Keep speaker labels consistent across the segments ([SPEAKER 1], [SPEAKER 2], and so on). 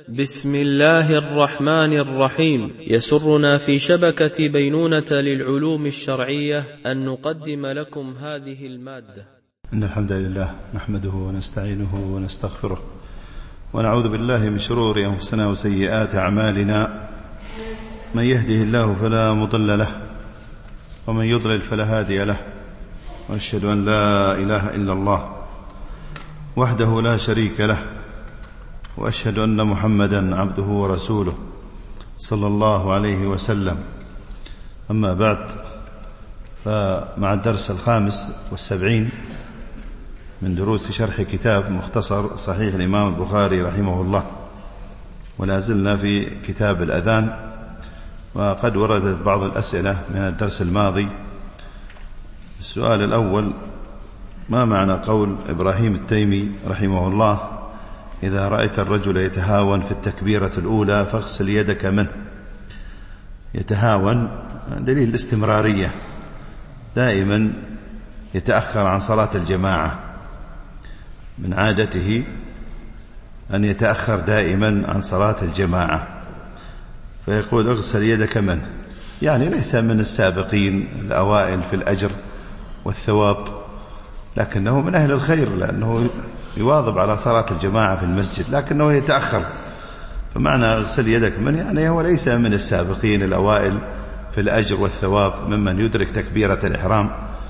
[SPEAKER 1] بسم الله الرحمن الرحيم. يسرنا في شبكة بينونة للعلوم الشرعية أن نقدم لكم هذه المادة.
[SPEAKER 2] إن الحمد لله نحمده ونستعينه ونستغفره ونعوذ بالله من شرور أنفسنا وسيئات أعمالنا. من يهده الله فلا مضل له ومن يضلل فلا هادي له، وأشهد أن لا إله إلا الله وحده لا شريك له، وأشهد أن محمدا عبده ورسوله صلى الله عليه وسلم. أما بعد، فمع الدرس 75 من دروس شرح كتاب مختصر صحيح الإمام البخاري رحمه الله، ولا زلنا في كتاب الأذان، وقد وردت بعض الأسئلة من الدرس الماضي. السؤال الأول: ما معنى قول إبراهيم التيمي رحمه الله: إذا رأيت الرجل يتهاون في التكبيرة الأولى فاغسل يدك منه؟ يتهاون دليل الاستمرارية، دائما يتأخر عن صلاة الجماعة، من عادته أن يتأخر دائما عن صلاة الجماعة، فيقول اغسل يدك منه، يعني ليس من السابقين الأوائل في الأجر والثواب، لكنه من أهل الخير، لأنه يواظب على صلاة الجماعة في المسجد، لكنه يتأخر. فمعنى اغسل يدك منه يعني هو ليس من السابقين الأوائل في الأجر والثواب ممن يدرك تكبيرة الإحرام.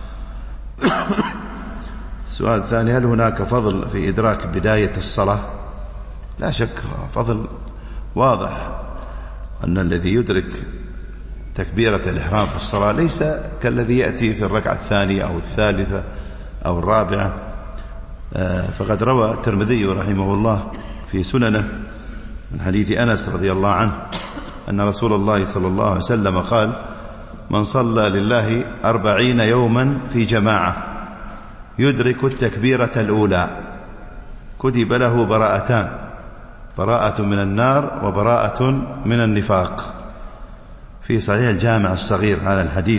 [SPEAKER 2] السؤال الثاني: هل هناك فضل في إدراك بداية الصلاة؟ لا شك، فضل واضح أن الذي يدرك تكبيرة الإحرام في الصلاة ليس كالذي يأتي في الركعة الثانية أو الثالثة أو الرابعة. فقد روى الترمذي رحمه الله في سننه من حديث أنس رضي الله عنه أن رسول الله صلى الله عليه وسلم قال: من صلى لله 40 يوما في جماعة يدرك التكبيرة الأولى كتب له براءتان: براءة من النار وبراءة من النفاق. في صحيح الجامع الصغير هذا الحديث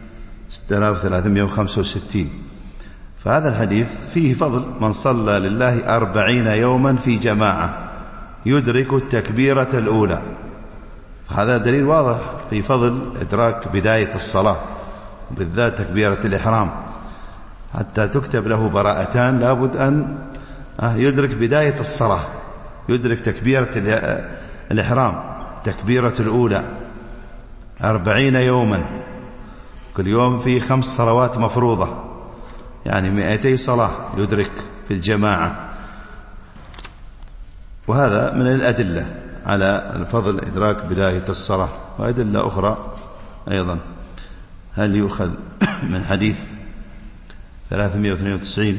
[SPEAKER 2] 6365. فهذا الحديث فيه فضل من صلى لله 40 يوما في جماعة يدرك التكبيرة الأولى. هذا دليل واضح في فضل إدراك بداية الصلاة، بالذات تكبيرة الإحرام. حتى تكتب له براءتان لابد أن يدرك بداية الصلاة، يدرك تكبيرة الإحرام، تكبيرة الأولى 40 يوما، كل يوم في 5 صلوات مفروضة، يعني 200 صلاة يدرك في الجماعة. وهذا من الأدلة على الفضل إدراك بداية الصلاة. وأدلة أخرى أيضا: هل يؤخذ من حديث 392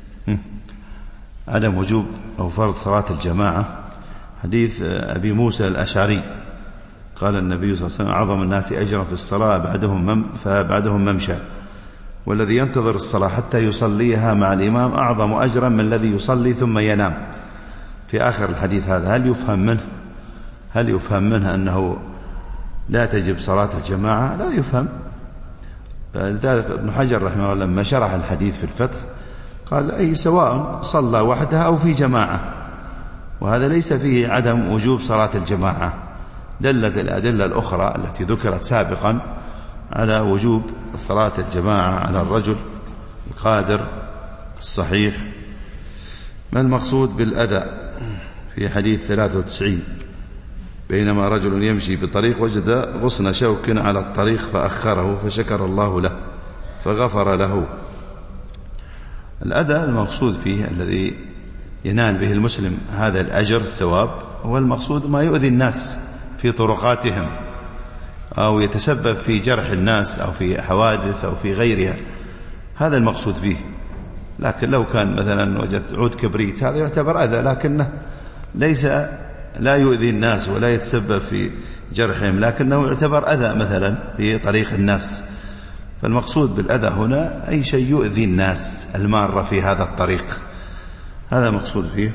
[SPEAKER 2] عدم وجوب أو فرض صلاة الجماعة؟ حديث أبي موسى الأشعري قال النبي صلى الله عليه وسلم: أعظم الناس أجرا في الصلاة بعدهم ممشى، والذي ينتظر الصلاة حتى يصليها مع الإمام أعظم أجرا من الذي يصلي ثم ينام. في آخر الحديث هذا هل يفهم منه أنه لا تجب صلاة الجماعة؟ لا يفهم. لذلك ابن حجر رحمه الله لما شرح الحديث في الفتح قال: أي سواء صلى وحدها أو في جماعة، وهذا ليس فيه عدم وجوب صلاة الجماعة. دلت الأدلة الأخرى التي ذكرت سابقا على وجوب صلاة الجماعة على الرجل القادر الصحيح. ما المقصود بالأذى؟ في حديث 93: بينما رجل يمشي بطريق وجد غصن شوك على الطريق فأخره فشكر الله له فغفر له. الأذى المقصود فيه الذي ينال به المسلم هذا الأجر الثواب، هو المقصود ما يؤذي الناس في طرقاتهم أو يتسبب في جرح الناس أو في حوادث أو في غيرها، هذا المقصود فيه. لكن لو كان مثلا وجدت عود كبريت هذا يعتبر أذى، لكنه لا يؤذي الناس ولا يتسبب في جرحهم، لكنه يعتبر أذى مثلا في طريق الناس. فالمقصود بالأذى هنا أي شيء يؤذي الناس المارة في هذا الطريق، هذا مقصود فيه.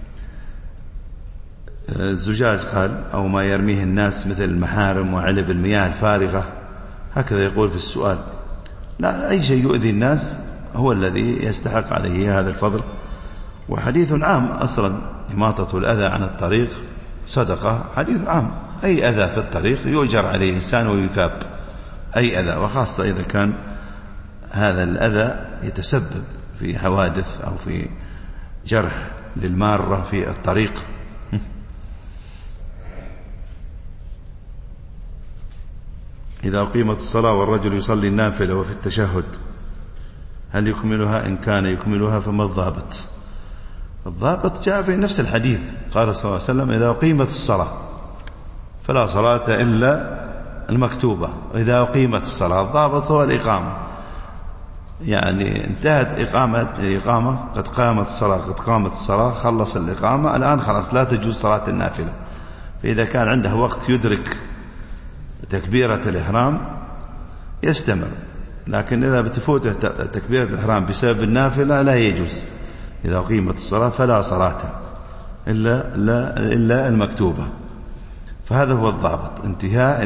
[SPEAKER 2] الزجاج قال: أو ما يرميه الناس مثل المحارم وعلب المياه الفارغة، هكذا يقول في السؤال. لا، أي شيء يؤذي الناس هو الذي يستحق عليه هذا الفضل. وحديث عام أصلا إماطة الأذى عن الطريق صدقة حديث عام، أي أذى في الطريق يؤجر عليه إنسان ويثاب، أي أذى، وخاصة إذا كان هذا الأذى يتسبب في حوادث أو في جرح للمارة في الطريق. إذا أقيمت الصلاة والرجل يصلي النافلة وفي التشهد هل يكملها؟ إن كان يكملها فما الضابط؟ الضابط جاء في نفس الحديث، قال صلى الله عليه وسلم: إذا أقيمت الصلاة فلا صلاة إلا المكتوبة. إذا أقيمت الصلاة، الضابط هو الإقامة، يعني انتهت الإقامة، قد قامت الصلاة، قد قامت الصلاة، خلص الإقامة، الآن خلاص لا تجوز صلاة النافلة. فإذا كان عنده وقت يدرك تكبيرة الإحرام يستمر، لكن إذا بتفوته تكبيرة الإحرام بسبب النافلة لا يجوز. إذا أقيمت الصلاة فلا صلاة إلا المكتوبة. فهذا هو الضابط، انتهاء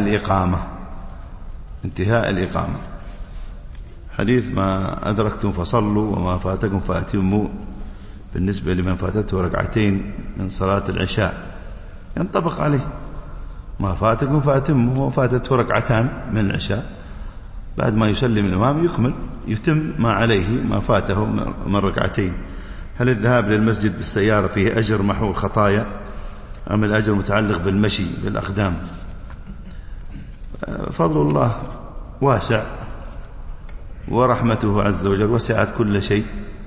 [SPEAKER 2] الإقامة. حديث ما أدركتم فصلوا وما فاتكم فأتموا، بالنسبة لمن فاتته ركعتين من صلاة العشاء ينطبق عليه، ما فاتكم فأتموا، وفاتته ركعتان من العشاء، بعد ما يسلم الإمام يتم ما عليه ما فاته من ركعتين. هل الذهاب للمسجد بالسيارة فيه أجر محو الخطايا أم الأجر متعلق بالمشي بالأقدام؟ فضل الله واسع ورحمته عز وجل وسعت كل شيء،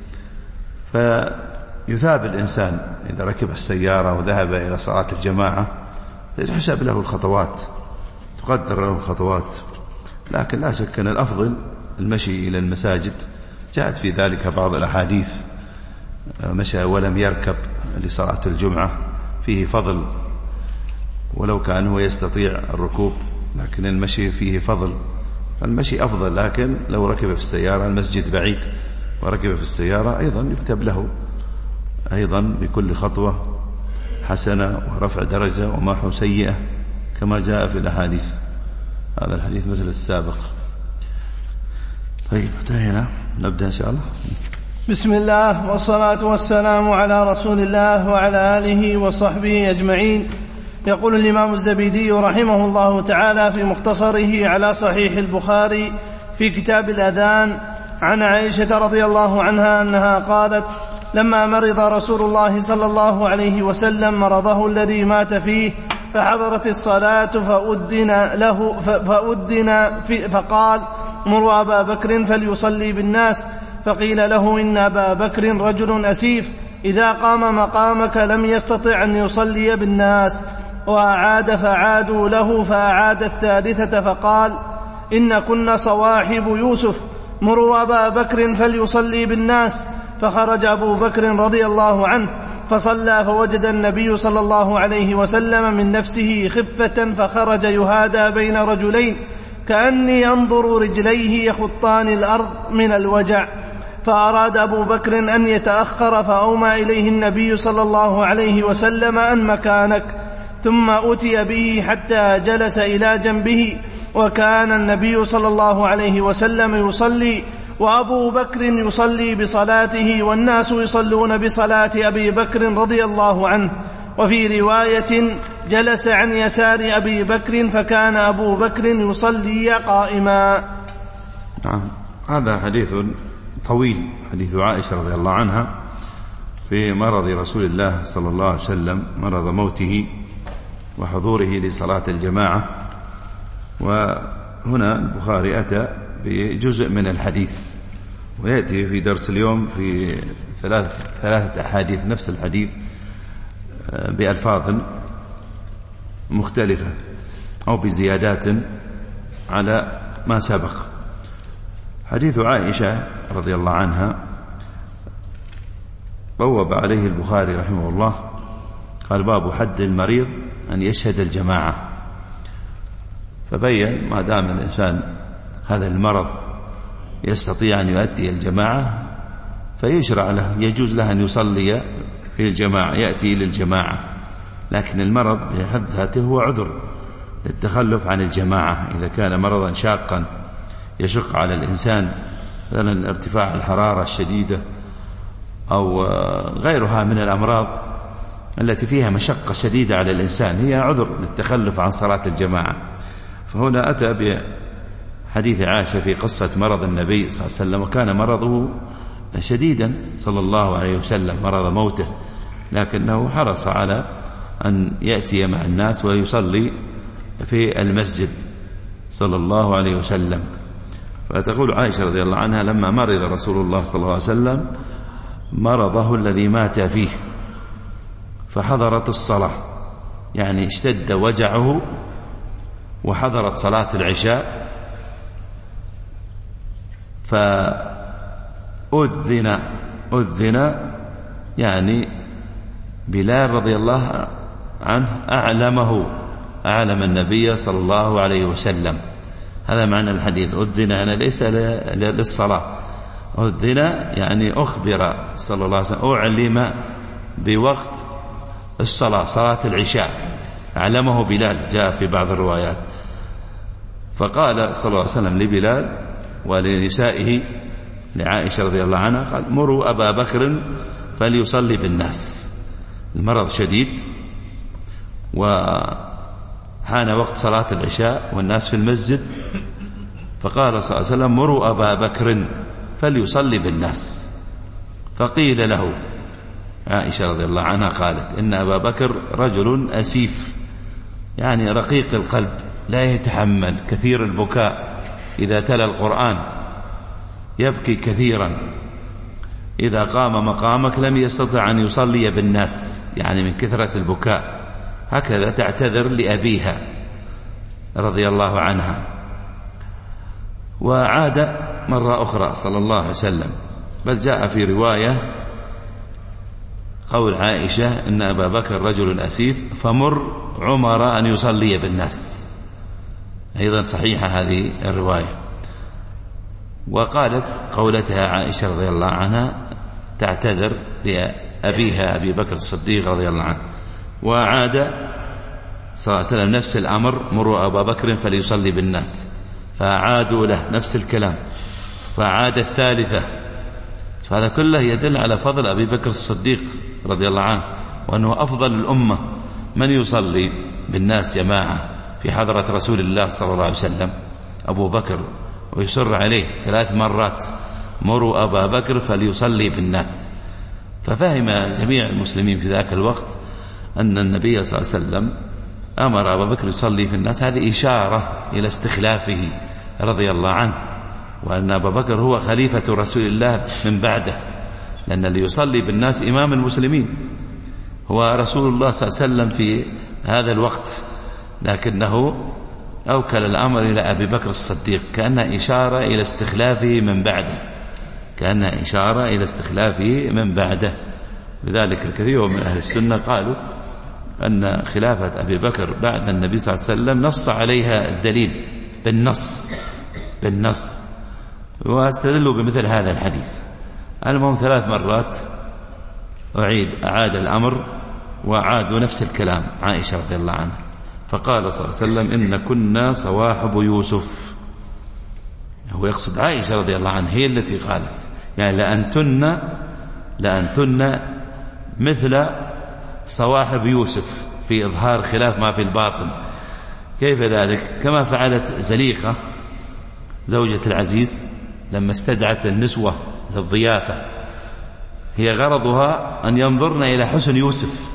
[SPEAKER 2] فيثاب الإنسان إذا ركب السيارة وذهب إلى صلاة الجماعة، يحسب له الخطوات، تقدر له الخطوات، لكن لا شك أن الأفضل المشي إلى المساجد. جاءت في ذلك بعض الأحاديث، مشى ولم يركب لصلاة الجمعة فيه فضل، ولو كان هو يستطيع الركوب، لكن المشي فيه فضل، المشي أفضل. لكن لو ركب في السيارة، المسجد بعيد وركب في السيارة، أيضا يكتب له أيضا بكل خطوة حسنة ورفع درجة ومحو سيئة كما جاء في الأحاديث. هذا الحديث مثل السابق. طيب انتهينا، نبدأ إن شاء الله.
[SPEAKER 3] بسم الله والصلاة والسلام على رسول الله وعلى آله وصحبه أجمعين. يقول الإمام الزبيدي رحمه الله تعالى في مختصره على صحيح البخاري في كتاب الأذان عن عائشة رضي الله عنها أنها قالت: لما مرض رسول الله صلى الله عليه وسلم مرضه الذي مات فيه، فحضرت الصلاة فأذن فقال: مروا أبا بكر فليصلي بالناس. فقيل له: إن أبا بكر رجل أسيف، إذا قام مقامك لم يستطع أن يصلي بالناس. وأعاد فعادوا له، فأعاد الثالثة فقال: إن كنا صواحب يوسف، مروا أبا بكر فليصلي بالناس. فخرج أبو بكر رضي الله عنه فصلى، فوجد النبي صلى الله عليه وسلم من نفسه خفة، فخرج يهادى بين رجلين كأني أنظر رجليه يخطان الأرض من الوجع. فأراد أبو بكر أن يتأخر، فأومى إليه النبي صلى الله عليه وسلم: أن مكانك. ثم أتي به حتى جلس إلى جنبه، وكان النبي صلى الله عليه وسلم يصلي وأبو بكر يصلي بصلاته، والناس يصلون بصلاة أبي بكر رضي الله عنه. وفي رواية: جلس عن يسار أبي بكر، فكان أبو بكر يصلي قائما.
[SPEAKER 2] هذا حديث طويل، حديث عائشة رضي الله عنها في مرض رسول الله صلى الله عليه وسلم، مرض موته وحضوره لصلاة الجماعة. وهنا البخاري أتى بجزء من الحديث، ويأتي في درس اليوم في ثلاثة أحاديث نفس الحديث بألفاظ مختلفة أو بزيادات على ما سبق. حديث عائشة رضي الله عنها بوب عليه البخاري رحمه الله، قال: باب حد المريض أن يشهد الجماعة. فبين ما دام الإنسان هذا المرض يستطيع أن يؤدي الجماعة فيشرع له، يجوز له أن يصلي في الجماعة، يأتي للجماعة، لكن المرض بحد ذاته هو عذر للتخلف عن الجماعة. إذا كان مرضا شاقا يشق على الإنسان، مثلا ارتفاع الحرارة الشديدة أو غيرها من الأمراض التي فيها مشقة شديدة على الإنسان، هي عذر للتخلف عن صلاة الجماعة. فهنا أتى بحديث عائشة في قصة مرض النبي صلى الله عليه وسلم، وكان مرضه شديدا صلى الله عليه وسلم، مرض موته، لكنه حرص على أن يأتي مع الناس ويصلي في المسجد صلى الله عليه وسلم. فتقول عائشة رضي الله عنها: لما مرض رسول الله صلى الله عليه وسلم مرضه الذي مات فيه فحضرت الصلاة، يعني اشتد وجعه وحضرت صلاة العشاء، فأذن يعني بلال رضي الله عنه أعلم النبي صلى الله عليه وسلم. هذا معنى الحديث. أذن أنا ليس للصلاة، أذن يعني أخبر صلى الله عليه وسلم، أعلم بوقت الصلاة، صلاة العشاء، أعلمه بلال، جاء في بعض الروايات. فقال صلى الله عليه وسلم لبلال ولنسائه لعائشة رضي الله عنها، قال: مروا أبا بكر فليصلي بالناس. المرض شديد وحان وقت صلاة العشاء والناس في المسجد، فقال صلى الله عليه وسلم: مروا أبا بكر فليصلي بالناس. فقيل له، عائشة رضي الله عنها قالت: إن أبا بكر رجل أسيف، يعني رقيق القلب، لا يتحمل، كثير البكاء، إذا تلا القرآن يبكي كثيرا، إذا قام مقامك لم يستطع أن يصلي بالناس، يعني من كثرة البكاء. هكذا تعتذر لأبيها رضي الله عنها. وعاد مرة أخرى صلى الله عليه وسلم، بل جاء في رواية قول عائشة: إن أبا بكر رجل أسيف فمر عمر أن يصلي بالناس. أيضا صحيحة هذه الرواية. وقالت قولتها عائشة رضي الله عنها تعتذر لأبيها أبي بكر الصديق رضي الله عنه. وعاد صلى الله عليه وسلم نفس الأمر: مروا أبا بكر فليصلي بالناس، فعادوا له نفس الكلام، فعاد الثالثة. فهذا كله يدل على فضل أبي بكر الصديق رضي الله عنه، وأنه أفضل الأمة من يصلي بالناس جماعة في حضرة رسول الله صلى الله عليه وسلم أبو بكر، ويسر عليه 3 مرات: مروا أبا بكر فليصلي بالناس. ففهم جميع المسلمين في ذاك الوقت أن النبي صلى الله عليه وسلم أمر أبا بكر يصلي في الناس، هذه إشارة إلى استخلافه رضي الله عنه، وأن أبا بكر هو خليفة رسول الله من بعده، لأن اللي يصلي بالناس إمام المسلمين هو رسول الله صلى الله عليه وسلم في هذا الوقت، لكنه أوكل الأمر إلى أبي بكر الصديق، كأن إشارة إلى استخلافه من بعده، كأن إشارة إلى استخلافه من بعده. لذلك الكثير من أهل السنة قالوا أن خلافة أبي بكر بعد النبي صلى الله عليه وسلم نص عليها الدليل بالنص، واستدلوا بمثل هذا الحديث. المهم 3 مرات أعاد الأمر، وعادوا نفس الكلام عائشة رضي الله عنها. فقال صلى الله عليه وسلم: إن كنا صواحب يوسف. هو يقصد عائشة رضي الله عنها، هي التي قالت، يعني لأنتن مثل صواحب يوسف في إظهار خلاف ما في الباطن. كيف ذلك؟ كما فعلت زليخة زوجة العزيز لما استدعت النسوة للضيافة، هي غرضها أن ينظرن إلى حسن يوسف،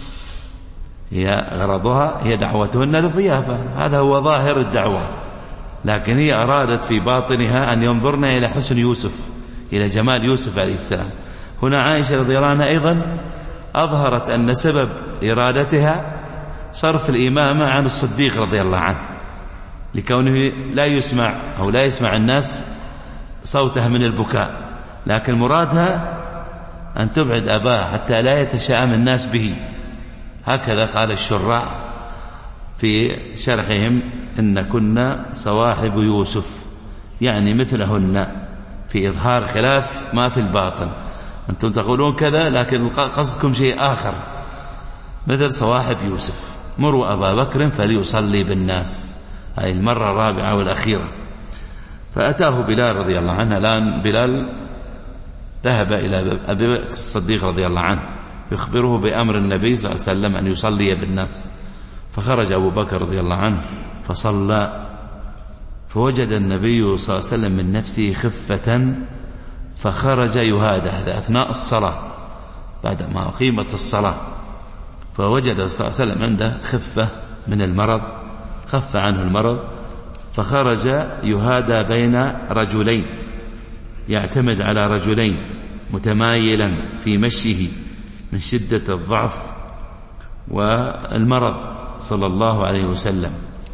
[SPEAKER 2] هي دعوتهن للضيافة، هذا هو ظاهر الدعوة، لكن هي أرادت في باطنها أن ينظرن إلى حسن يوسف، إلى جمال يوسف عليه السلام. هنا عائشة رضي الله عنها أيضا أظهرت أن سبب إرادتها صرف الإمامة عن الصديق رضي الله عنه، لكونه لا يسمع الناس صوته من البكاء، لكن مرادها أن تبعد أباه حتى لا يتشائم الناس به. هكذا قال الشراع في شرحهم: إن كنا صواحب يوسف، يعني مثلهن في إظهار خلاف ما في الباطن. أنتم تقولون كذا لكن قصدكم شيء آخر، مثل صواحب يوسف. مروا أبا بكر فليصلي بالناس، هذه المرة الرابعة والأخيرة. فأتاه بلال رضي الله عنه. الآن بلال ذهب إلى أبي بكر الصديق رضي الله عنه يخبره بأمر النبي صلى الله عليه وسلم أن يصلي بالناس. فخرج أبو بكر رضي الله عنه فصلى، فوجد النبي صلى الله عليه وسلم من نفسه خفة فخرج يهادى، هذا أثناء الصلاة بعد ما أقيمت الصلاة، فوجد صلى الله عليه وسلم عنده خفة من المرض، خف عنه المرض، فخرج يهادى بين رجلين، يعتمد على رجلين، متمايلا في مشيه من شدة الضعف والمرض صلى الله عليه وسلم.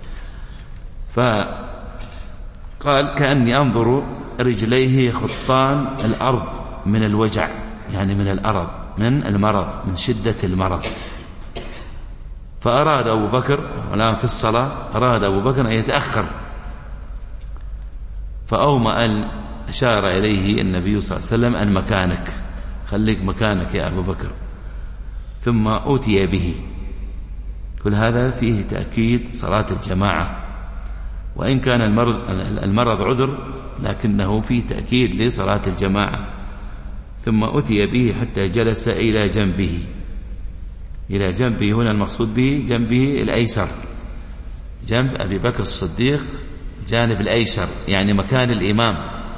[SPEAKER 2] فقال كأني أنظر رجليه يخطان الأرض من الوجع، يعني من الأرض، من المرض، من شدة المرض. فأراد أبو بكر، والآن في الصلاة، أراد أبو بكر أن يتأخر، فأومأ أشار إليه النبي صلى الله عليه وسلم أن مكانك، خليك مكانك يا أبو بكر، ثم أتي به. كل هذا فيه تأكيد صلاة الجماعة، وإن كان المرض عذر لكنه فيه تأكيد لصلاة الجماعة. ثم أتي به حتى جلس إلى جنبه. إلى جنبه هنا المقصود به جنبه الأيسر، جنب أبي بكر الصديق، جانب الأيسر، يعني مكان الإمام.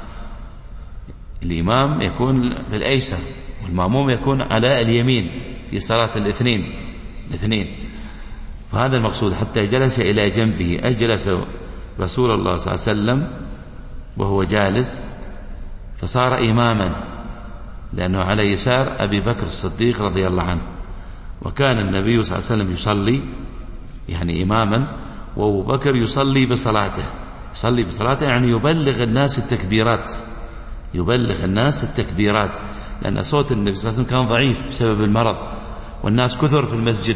[SPEAKER 2] الإمام يكون في الأيسر والمأموم يكون على اليمين في صلاة الاثنين. فهذا المقصود، حتى جلس إلى جنبه، أجلس رسول الله صلى الله عليه وسلم وهو جالس، فصار إماما، لأنه على يسار أبي بكر الصديق رضي الله عنه. وكان النبي صلى الله عليه وسلم يصلي، يعني إماما، وأبو بكر يصلي بصلاته. يصلي بصلاته يعني يبلغ الناس التكبيرات، يبلغ الناس التكبيرات، لأن صوت النبي صلى الله عليه وسلم كان ضعيف بسبب المرض، والناس كثر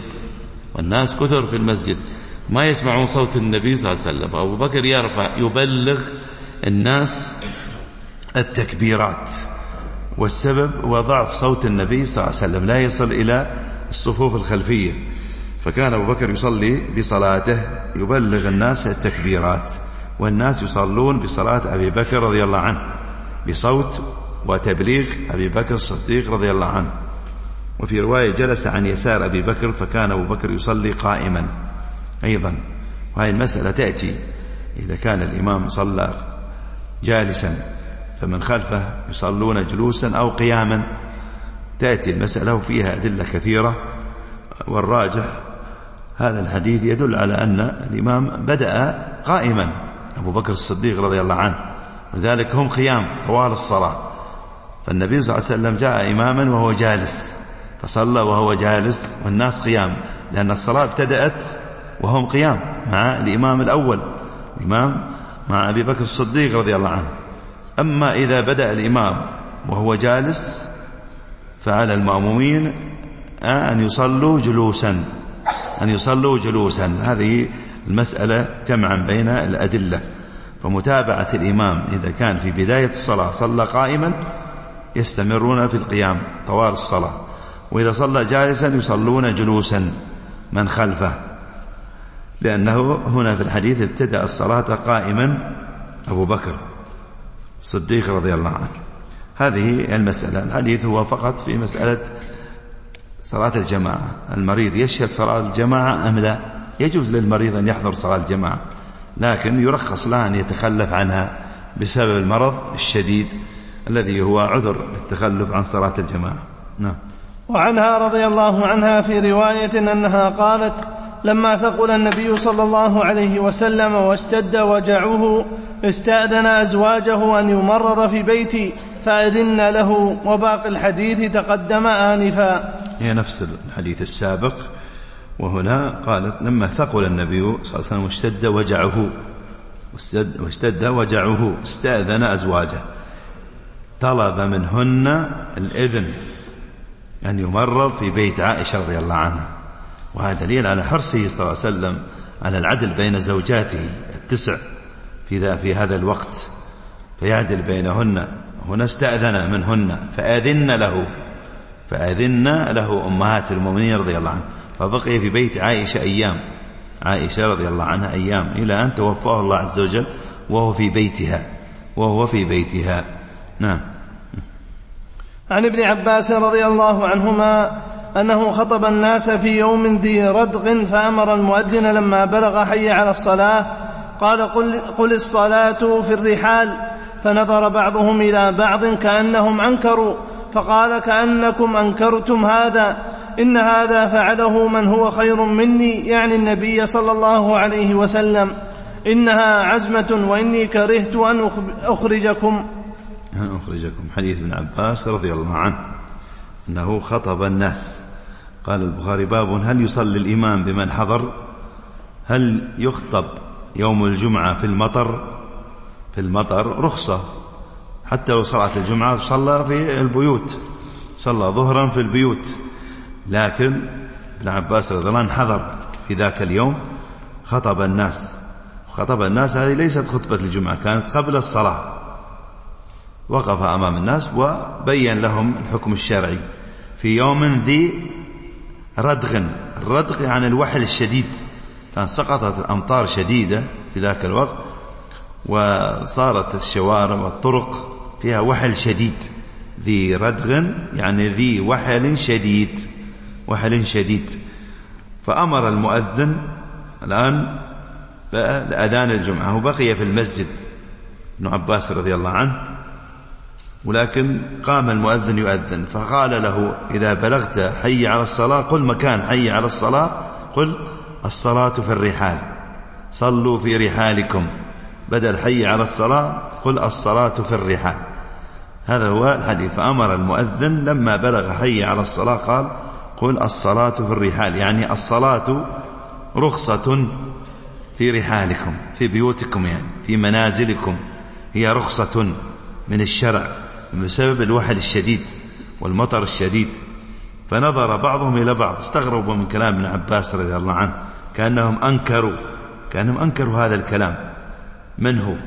[SPEAKER 2] في المسجد، ما يسمعون صوت النبي صلى الله عليه وسلم. أبو بكر يرفع يبلغ الناس التكبيرات، والسبب هو ضعف صوت النبي صلى الله عليه وسلم، لا يصل إلى الصفوف الخلفية. فكان أبو بكر يصلي بصلاته يبلغ الناس التكبيرات، والناس يصلون بصلاة أبي بكر رضي الله عنه بصوت وتبليغ أبي بكر الصديق رضي الله عنه. وفي رواية جلس عن يسار أبي بكر، فكان أبو بكر يصلي قائما أيضا. وهذه المسألة تأتي إذا كان الإمام صلى جالسا فمن خلفه يصلون جلوسا أو قياما، تأتي المسألة وفيها أدلة كثيرة. والراجح هذا الحديث يدل على أن الإمام بدأ قائما أبو بكر الصديق رضي الله عنه، لذلك هم قيام طوال الصلاة. فالنبي صلى الله عليه وسلم جاء إماما وهو جالس، فصلى وهو جالس والناس قيام، لأن الصلاة ابتدأت وهم قيام مع الإمام الأول، الإمام مع أبي بكر الصديق رضي الله عنه. أما إذا بدأ الإمام وهو جالس فعلى المأمومين أن يصلوا جلوسا. هذه المسألة جمعا بين الأدلة. فمتابعة الإمام إذا كان في بداية الصلاة صلى قائما يستمرون في القيام طوال الصلاة، وإذا صلى جالسا يصلون جلوسا من خلفه، لأنه هنا في الحديث ابتدأ الصلاة قائما أبو بكر الصديق رضي الله عنه. هذه المسألة. الحديث هو فقط في مسألة صلاة الجماعة، المريض يشهد صلاة الجماعة أم لا. يجوز للمريض أن يحضر صلاة الجماعة، لكن يرخص له أن يتخلف عنها بسبب المرض الشديد الذي هو عذر للتخلف عن صلاة الجماعة. نعم.
[SPEAKER 3] وعنها رضي الله عنها في رواية أنها قالت: لما ثقل النبي صلى الله عليه وسلم واشتد وجعه استأذن أزواجه أن يمرض في بيتي فأذن له. وباقي الحديث تقدم آنفا.
[SPEAKER 2] هي نفس الحديث السابق، وهنا قالت لما ثقل النبي صلى الله عليه وسلم واشتد وجعه استأذن أزواجه، طلب منهن الإذن أن يمرض في بيت عائشة رضي الله عنها. وهذا دليل على حرصه صلى الله عليه وسلم على العدل بين زوجاته التسع في هذا الوقت، فيعدل بينهن. هنا استأذن منهن فأذن له أمهات المؤمنين رضي الله عنه، فبقي في بيت عائشة أيام، عائشة رضي الله عنها أيام، إلى أن توفاه الله عز وجل وهو في بيتها. نعم.
[SPEAKER 3] عن ابن عباس رضي الله عنهما أنه خطب الناس في يوم ذي ردغ فأمر المؤذن لما بلغ حي على الصلاة قال قل الصلاة في الرحال، فنظر بعضهم إلى بعض كأنهم أنكروا، فقال كأنكم أنكرتم هذا، إن هذا فعله من هو خير مني، يعني النبي صلى الله عليه وسلم، إنها عزمة وإني كرهت أن أخرجكم.
[SPEAKER 2] حديث ابن عباس رضي الله عنه أنه خطب الناس. قال البخاري: باب هل يصلي الإمام بمن حضر؟ هل يخطب يوم الجمعة في المطر رخصة، حتى لو صلاة الجمعة صلى في البيوت، صلى ظهرا في البيوت، لكن ابن عباس رضي الله عنه حضر في ذاك اليوم خطب الناس. هذه ليست خطبة الجمعة، كانت قبل الصلاة، وقف أمام الناس وبين لهم الحكم الشرعي في يوم ذي ردغ. الردغ يعني الوحل الشديد، كان سقطت الأمطار شديدة في ذاك الوقت، وصارت الشوارع والطرق فيها وحل شديد. ذي ردغ يعني ذي وحل شديد. فأمر المؤذن الآن لأذان الجمعة، وبقي في المسجد ابن عباس رضي الله عنه، ولكن قام المؤذن يؤذن، فقال له: إذا بلغت حي على الصلاة قل مكان حي على الصلاة، قل الصلاة في الرحال، صلوا في رحالكم، بدل حي على الصلاة قل الصلاة في الرحال. هذا هو الحديث. فأمر المؤذن لما بلغ حي على الصلاة قال: قل الصلاة في الرحال، يعني الصلاة رخصة في رحالكم، في بيوتكم، يعني في منازلكم، هي رخصة من الشرع بسبب الوحل الشديد والمطر الشديد. فنظر بعضهم إلى بعض، استغربوا من كلام ابن عباس رضي الله عنه، كأنهم أنكروا هذا الكلام منه،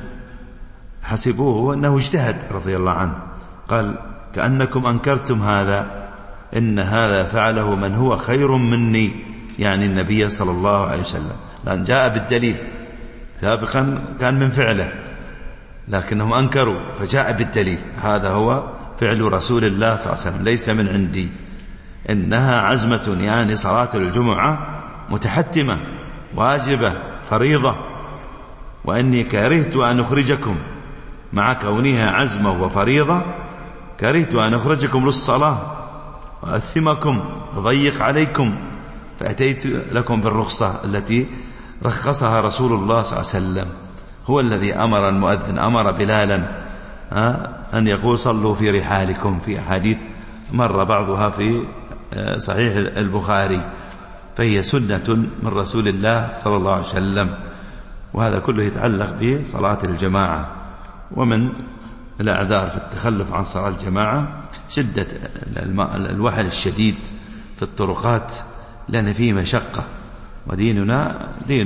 [SPEAKER 2] حسبوه أنه اجتهد رضي الله عنه. قال: كأنكم أنكرتم هذا، إن هذا فعله من هو خير مني، يعني النبي صلى الله عليه وسلم، لأن جاء بالدليل. سابقا كان من فعله، لكنهم أنكروا، فجاء بالدليل: هذا هو فعل رسول الله صلى الله عليه وسلم، ليس من عندي. إنها عزمة، يعني صلاة الجمعة متحتمة واجبة فريضة، وإني كرهت أن أخرجكم، مع كونها عزمة وفريضة كرهت أن أخرجكم للصلاة وأثمكم وضيق عليكم، فأتيت لكم بالرخصة التي رخصها رسول الله صلى الله عليه وسلم. هو الذي أمر المؤذن، أمر بلالا أن يقول: صلوا في رحالكم، في أحاديث مر بعضها في صحيح البخاري، فهي سنة من رسول الله صلى الله عليه وسلم. وهذا كله يتعلق بصلاة الجماعة. ومن الأعذار في التخلف عن صلاة الجماعة شدة الوحل الشديد في الطرقات، لأن فيه مشقة، وديننا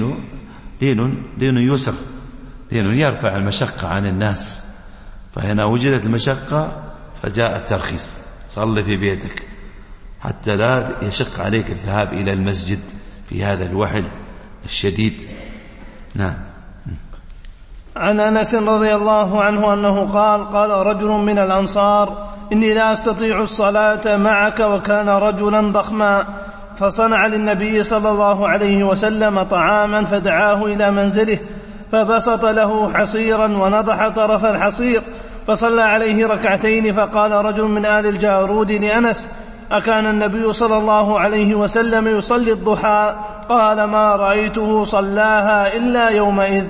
[SPEAKER 2] دين يسر، دين يرفع المشقة عن الناس. فهنا وجدت المشقة فجاء الترخيص: صل في بيتك حتى لا يشق عليك الذهاب إلى المسجد في هذا الوحل الشديد. نعم.
[SPEAKER 3] عن أنس رضي الله عنه أنه قال رجل من الأنصار: إني لا أستطيع الصلاة معك، وكان رجلا ضخما، فصنع للنبي صلى الله عليه وسلم طعاما، فدعاه إلى منزله، فبسط له حصيرا ونضح طرف الحصير، فصلى عليه ركعتين. فقال رجل من آل الجارود لأنس: أكان النبي صلى الله عليه وسلم يصلي الضحى؟ قال: ما رأيته صلاها إلا يومئذ.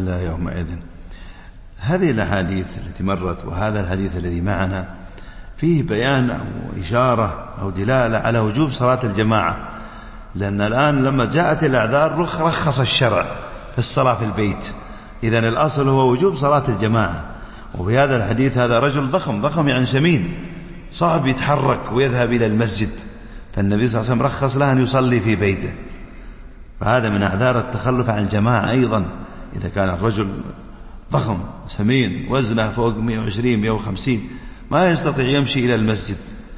[SPEAKER 2] هذه الأحاديث التي مرت وهذا الحديث الذي معنا فيه بيان أو إشارة أو دلالة على وجوب صلاة الجماعة، لأن الآن لما جاءت الأعذار رخص الشرع في الصلاة في البيت. إذن الأصل هو وجوب صلاة الجماعة. وفي هذا الحديث هذا رجل ضخم يعني سمين، صعب يتحرك ويذهب إلى المسجد، فالنبي صلى الله عليه وسلم رخص له أن يصلي في بيته. فهذا من أعذار التخلف عن الجماعة أيضا. إذا كان الرجل ضخم سمين وزنه فوق 120 150 ما يستطيع يمشي إلى المسجد،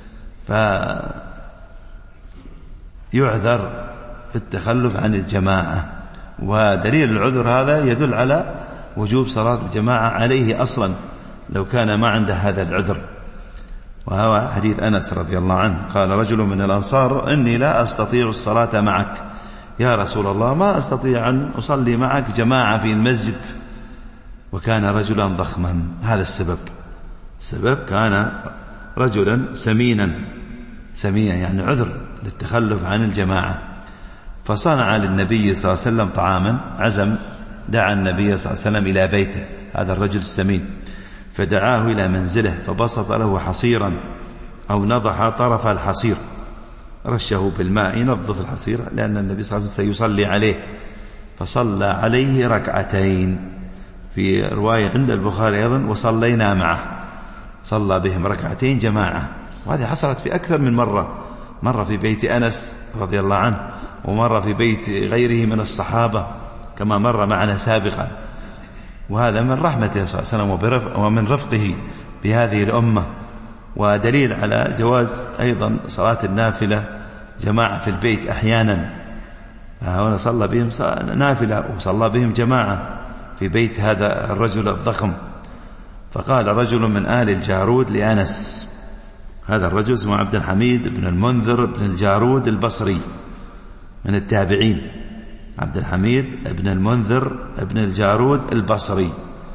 [SPEAKER 2] فيعذر في التخلف عن الجماعة. ودليل العذر هذا يدل على وجوب صلاة الجماعة عليه أصلا لو كان ما عنده هذا العذر. وهو حديث أنس رضي الله عنه. قال رجل من الأنصار: إني لا أستطيع الصلاة معك يا رسول الله، ما أستطيع أن أصلي معك جماعة في المسجد. وكان رجلا ضخما. هذا السبب كان رجلا سمينا يعني عذر للتخلف عن الجماعة. فصنع للنبي صلى الله عليه وسلم طعاما، دعا النبي صلى الله عليه وسلم إلى بيته، هذا الرجل السمين، فدعاه إلى منزله فبسط له حصيرا أو نضح طرف الحصير، رشه بالماء ينظف الحصير، لأن النبي صلى الله عليه وسلم سيصلي عليه، فصلى عليه ركعتين. في رواية عند البخاري أيضا: وصلينا معه، صلى بهم ركعتين جماعة. وهذه حصلت في أكثر من مرة في بيت أنس رضي الله عنه، ومرة في بيت غيره من الصحابة كما مر معنا سابقا. وهذا من رحمته صلى الله عليه وسلم ومن رفقه بهذه الأمة، ودليل على جواز أيضا صلاة النافلة جماعة في البيت أحيانا. هنا صلى بهم نافلة وصلى بهم جماعة في بيت هذا الرجل الضخم. فقال رجل من آل الجارود لأنس، هذا الرجل اسمه عبد الحميد بن المنذر بن الجارود البصري من التابعين، عبد الحميد بن المنذر بن الجارود البصري.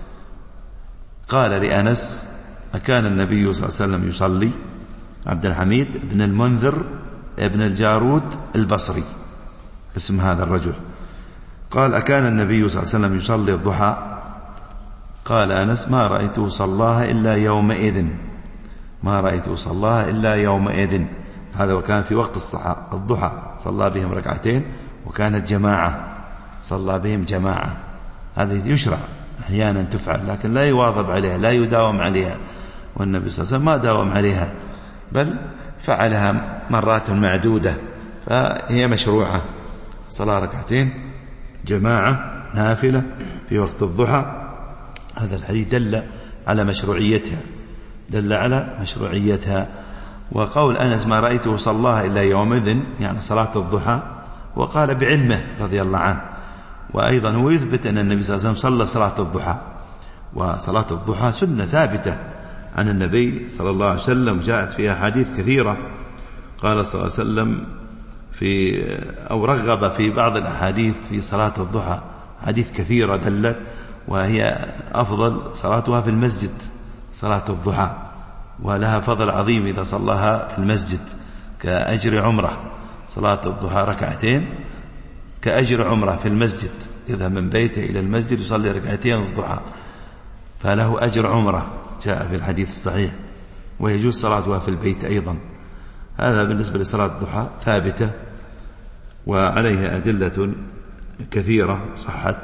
[SPEAKER 2] قال لأنس: أكان النبي صلى الله عليه وسلم يصلي؟ عبد الحميد بن المنذر بن الجارود البصري اسم هذا الرجل. قال: أكان النبي صلى الله عليه وسلم يصلي الضحى؟ قال أنس: ما رأيته صلاها إلا يومئذ، ما رأيته صلاها إلا يومئذ. هذا وكان في وقت الضحى، صلى بهم ركعتين، وكانت جماعة، صلى بهم جماعة. هذه يشرع أحيانا تفعل، لكن لا يواظب عليها، لا يداوم عليها. والنبي صلى الله عليه وسلم ما داوم عليها، بل فعلها مرات معدودة، فهي مشروعة. صلاة ركعتين جماعة نافلة في وقت الضحى. هذا الحديث دل على مشروعيتها. وقول أنس: ما رأيته صلاها إلا يومئذ، يعني صلاة الضحى، وقال بعلمه رضي الله عنه. وأيضا هو يثبت أن النبي صلى الله عليه وسلم صلى صلاة الضحى، وصلاة الضحى سنة ثابتة عن النبي صلى الله عليه وسلم، جاءت فيها حديث كثيرة. قال صلى الله عليه وسلم أو رغب في بعض الأحاديث في صلاة الضحى، حديث كثيرة دلت، وهي أفضل صلاتها في المسجد صلاة الضحى، ولها فضل عظيم إذا صلاها في المسجد كأجر عمرة. صلاة الضحى ركعتين كأجر عمرة في المسجد، إذا من بيته إلى المسجد يصلي ركعتين الضحى فله أجر عمرة، جاء في الحديث الصحيح. ويجوز صلاتها في البيت أيضا. هذا بالنسبة لصلاة الضحى ثابتة، وعليها أدلة كثيرة صحت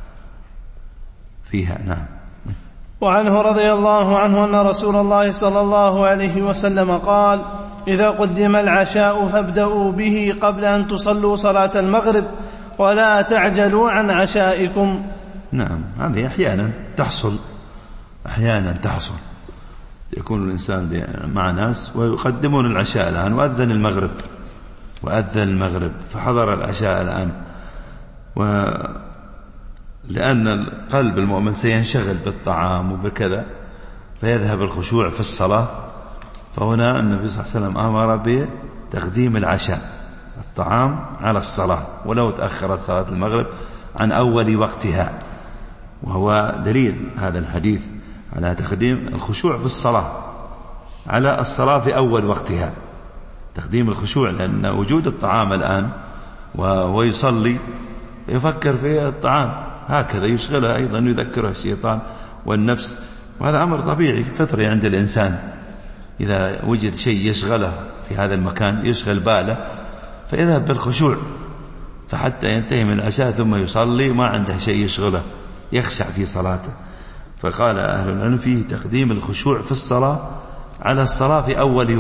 [SPEAKER 2] فيها. نعم.
[SPEAKER 3] وعنه رضي الله عنه أن رسول الله صلى الله عليه وسلم قال: إذا قدم العشاء فابدأوا به قبل أن تصلوا صلاة المغرب، ولا تعجلوا عن عشائكم.
[SPEAKER 2] نعم، هذه أحيانا تحصل، يكون الإنسان مع ناس ويقدمون العشاء الآن، وأذن المغرب فحضر العشاء الآن، لأن القلب المؤمن سينشغل بالطعام وبكذا فيذهب الخشوع في الصلاة. فهنا النبي صلى الله عليه وسلم أمر بتقديم العشاء، الطعام على الصلاة، ولو تأخرت صلاة المغرب عن أول وقتها. وهو دليل هذا الحديث على تقديم الخشوع في الصلاة على الصلاة في أول وقتها، تقديم الخشوع، لأن وجود الطعام الآن وهو يصلي يفكر في الطعام، هكذا يشغله أيضا، يذكره الشيطان والنفس، وهذا أمر طبيعي فطري عند الإنسان. إذا وجد شيء يشغله في هذا المكان يشغل باله فيذهب بالخشوع، فحتى ينتهي من العشاء ثم يصلي ما عنده شيء يشغله، يخشع في صلاته. فقال أهل العلم فيه تقديم الخشوع في الصلاة على الصلاة في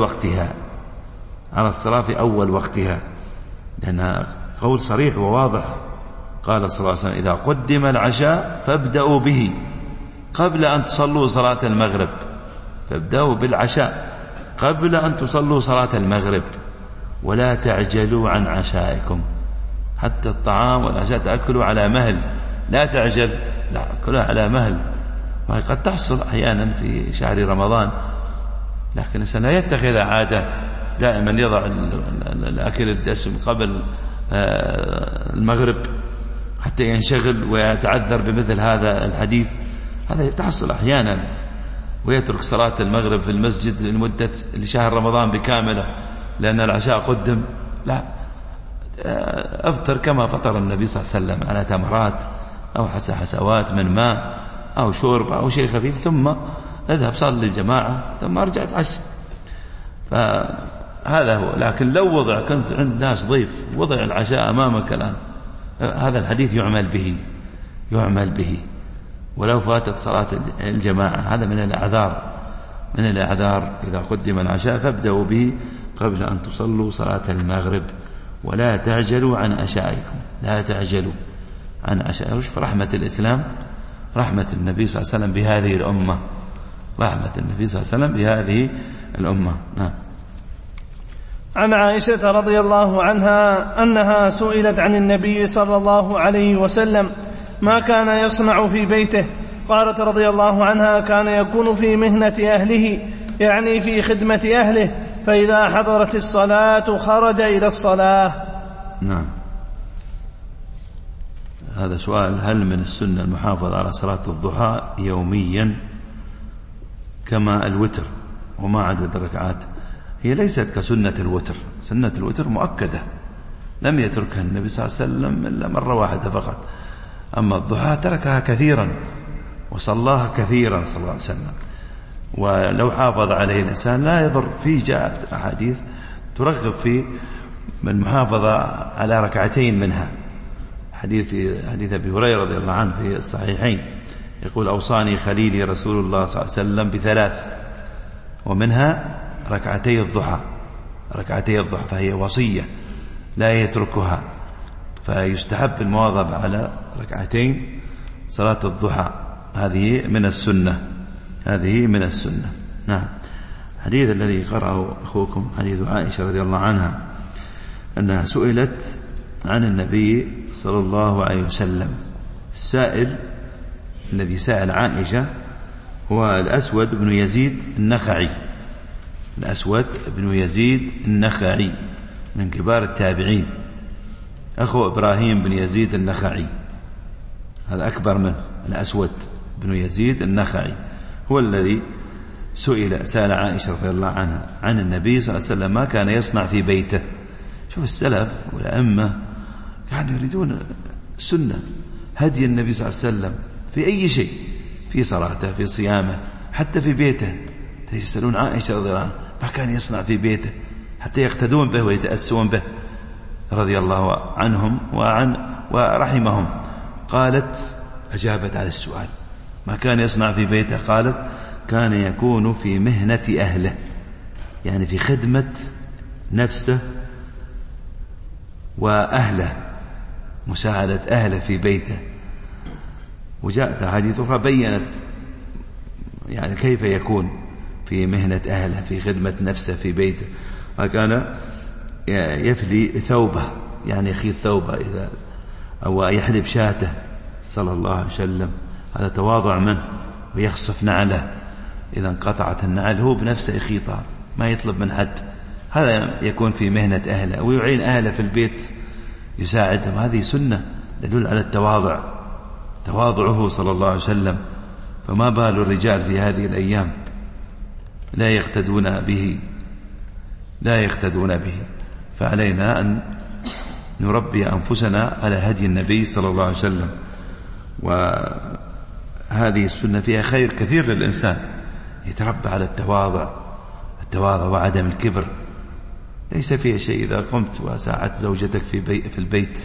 [SPEAKER 2] أول وقتها، لأنها قول صريح وواضح. قال صلى الله عليه وسلم: إذا قدم العشاء فابدأوا به قبل أن تصلوا صلاة المغرب، فابدأوا بالعشاء قبل أن تصلوا صلاة المغرب، ولا تعجلوا عن عشائكم. حتى الطعام والعشاء تأكلوا على مهل، لا تعجل، لا أكلها على مهل. وقد تحصل أحيانا في شهر رمضان لكن الإنسان لا يتخذ عادة دائما يضع الأكل الدسم قبل المغرب حتى ينشغل ويتعذر بمثل هذا الحديث. هذا تحصل أحيانا، ويترك صلاة المغرب في المسجد لمدة لشهر رمضان بكاملة لأن العشاء قدم. لا، أفطر كما فطر النبي صلى الله عليه وسلم على تمرات أو حسوات من ماء أو شرب أو شيء خفيف، ثم اذهب صلي الجماعة ثم أرجع أتعشى. فهذا هو. لكن لو كنت عند ناس ضيف وضع العشاء أمامك الآن، هذا الحديث يعمل به ولو فاتت صلاة الجماعة. هذا من الأعذار إذا قدم العشاء فابدأوا به قبل أن تصلوا صلاة المغرب، ولا تعجلوا عن عشائكم. لا تعجلوا عن عشائكم. وش رحمة الإسلام، رحمة النبي صلى الله عليه وسلم بهذه الأمة، رحمة النبي صلى الله عليه وسلم بهذه الأمة. نعم.
[SPEAKER 3] عن عائشة رضي الله عنها أنها سئلت عن النبي صلى الله عليه وسلم ما كان يصنع في بيته، قالت رضي الله عنها كان يكون في مهنة أهله، يعني في خدمة أهله، فإذا حضرت الصلاة خرج إلى الصلاة.
[SPEAKER 2] نعم. هذا سؤال: هل من السنة المحافظة على صلاة الضحى يوميا كما الوتر، وما عدد الركعات؟ هي ليست كسنة الوتر. سنة الوتر مؤكدة لم يتركها النبي صلى الله عليه وسلم إلا مرة واحدة فقط. أما الضحى تركها كثيرا وصلاها كثيرا صلى الله عليه وسلم، ولو حافظ عليه الإنسان لا يضر. في جاءت أحاديث ترغب في المحافظة على ركعتين منها. حديث أبي هريرة رضي الله عنه في الصحيحين يقول: أوصاني خليلي رسول الله صلى الله عليه وسلم بثلاث، ومنها ركعتي الضحى. فهي وصية لا يتركها، فيستحب المواظبة على ركعتين صلاة الضحى. هذه من السنة. نعم. الحديث الذي قرأه أخوكم حديث عائشة رضي الله عنها أنها سئلت عن النبي صلى الله عليه وسلم. السائل الذي سأل عائشة هو الأسود بن يزيد النخعي، من كبار التابعين، أخو إبراهيم بن يزيد النخعي، هذا أكبر من الأسود بن يزيد النخعي، هو الذي سأل عائشة رضي الله عنها عن النبي صلى الله عليه وسلم ما كان يصنع في بيته. شوف السلف والأئمة كانوا يريدون السنة، هدي النبي صلى الله عليه وسلم في أي شيء، في صلاته، في صيامه، حتى في بيته. يسألون عائشة رضي الله عنها ما كان يصنع في بيته حتى يقتدون به ويتأسون به رضي الله عنهم ورحمهم. قالت، أجابت على السؤال ما كان يصنع في بيته، قالت: كان يكون في مهنة أهله، يعني في خدمة نفسه وأهله، مساعدة أهله في بيته. وجاءت حديث أخرى بيّنت يعني كيف يكون في مهنة أهله، في خدمة نفسه في بيته. وكان يفلي ثوبه، يعني يخيط ثوبه إذا أو يحلب شاته صلى الله عليه وسلم، هذا تواضع منه، ويخصف نعله إذا انقطعت النعل هو بنفسه يخيطها، ما يطلب من حد. هذا يكون في مهنة أهله، ويعين أهله في البيت يساعدهم. هذه سنة تدل على التواضع، تواضعه صلى الله عليه وسلم. فما بال الرجال في هذه الأيام لا يقتدون به. فعلينا أن نربي أنفسنا على هدي النبي صلى الله عليه وسلم. وهذه السنة فيها خير كثير للإنسان، يتربى على التواضع وعدم الكبر. ليس فيها شيء إذا قمت وساعدت زوجتك في البيت،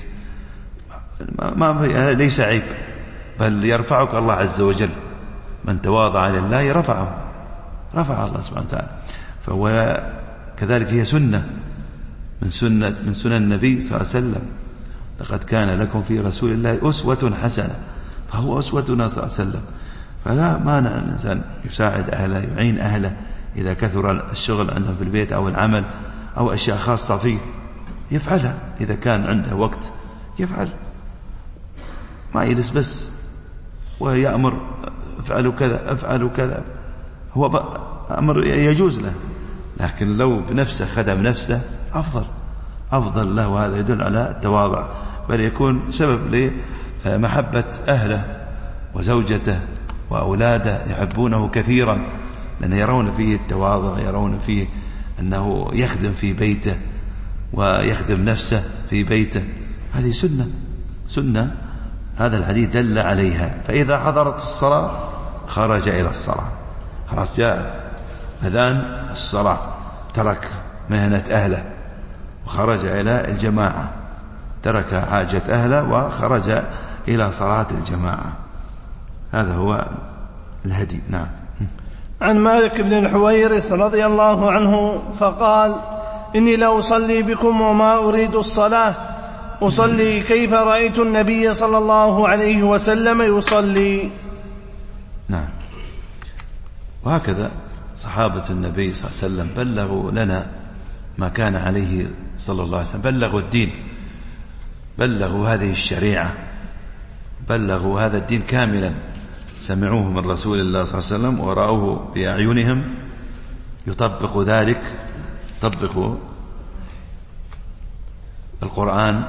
[SPEAKER 2] ليس عيب، بل يرفعك الله عز وجل. من تواضع لله رفع الله سبحانه وتعالى. فهو كذلك هي سنة من سنن النبي صلى الله عليه وسلم. لقد كان لكم في رسول الله أسوة حسنة، فهو أسوتنا صلى الله عليه وسلم. فلا مانع الإنسان يساعد أهله، يعين أهله إذا كثر الشغل عنده في البيت أو العمل أو أشياء خاصة فيه يفعلها. إذا كان عنده وقت يفعل، ما يجلس بس ويأمر افعلوا كذا افعلوا كذا. هو أمر يجوز له، لكن لو بنفسه خدم نفسه أفضل له، وهذا يدل على التواضع، بل يكون سبب لمحبة أهله وزوجته وأولاده، يحبونه كثيرا لأن يرون فيه التواضع، يرون فيه أنه يخدم في بيته ويخدم نفسه في بيته. هذه سنة هذا الحديث دل عليها. فإذا حضرت الصلاة خرج إلى الصلاة، خلاص جاء أذان الصلاة، ترك مهنة أهله وخرج إلى الجماعة، ترك حاجة أهله وخرج إلى صلاة الجماعة. هذا هو الهدي. نعم.
[SPEAKER 3] عن مالك بن الحويرث رضي الله عنه فقال: إني لأصلي بكم وما أريد الصلاة، أصلي كيف رأيت النبي صلى الله عليه وسلم يصلي.
[SPEAKER 2] نعم. وهكذا صحابة النبي صلى الله عليه وسلم بلغوا لنا ما كان عليه صلى الله عليه وسلم، بلغوا الدين، بلغوا هذه الشريعة، بلغوا هذا الدين كاملا، سمعوه من رسول الله صلى الله عليه وسلم ورأوه بأعينهم يطبق ذلك، يطبق القرآن